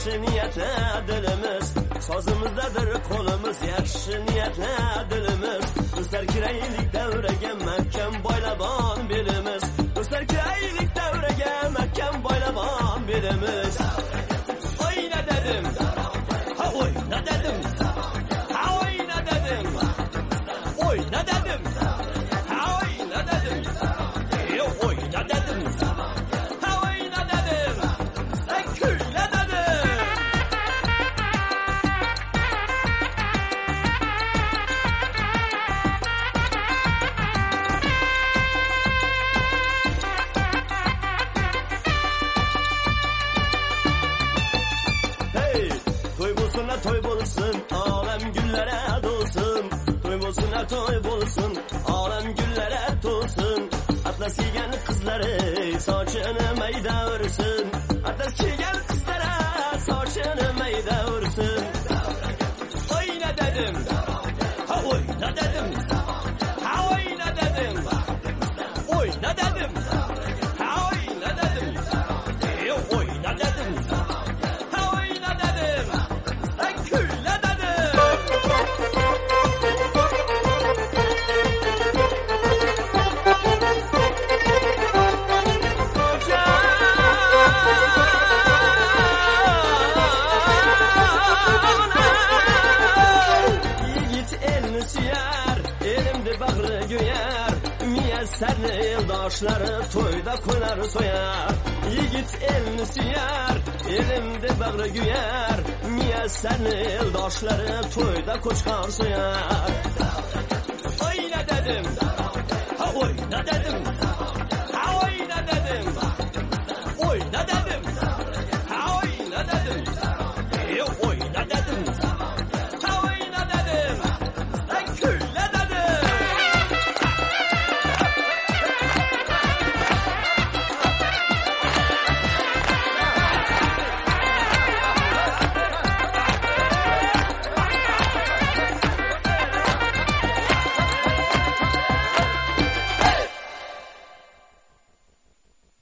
yaxshi niyatli dilimiz, sozimizdadir qo'limiz, yaxshi niyatli dilimiz. Do'stlar kiraylik davraga, mahkam boylabon belimiz. Do'stlar kiraylik davraga, mahkam boylabon belimiz. Oyna dedim, ha oyna dedim, ha oyna dedim, oyna dedim, ha oyna dedim, oyna dedim. Toy bo'lsin, olam gullari to'lsin. Toy bo'lsin, toy bo'lsin, olam gullari to'lsin. Atlas kiygan qizlari sochini mayda ursin. Atlas kiygan qizlari sochini mayda ursin. Oyna dedim, ha oyna dedim, ha oyna dedim, oyna dedim, ha oyna dedim, oyna dedim. Seni eldoshlari to'yda qo'ylar so'yar. Yigit elni suyar, elimda bag'ri guyar. Miya seni eldoshlari to'yda qo'chqor so'yar. Oyna dedim, ha oyna dedim.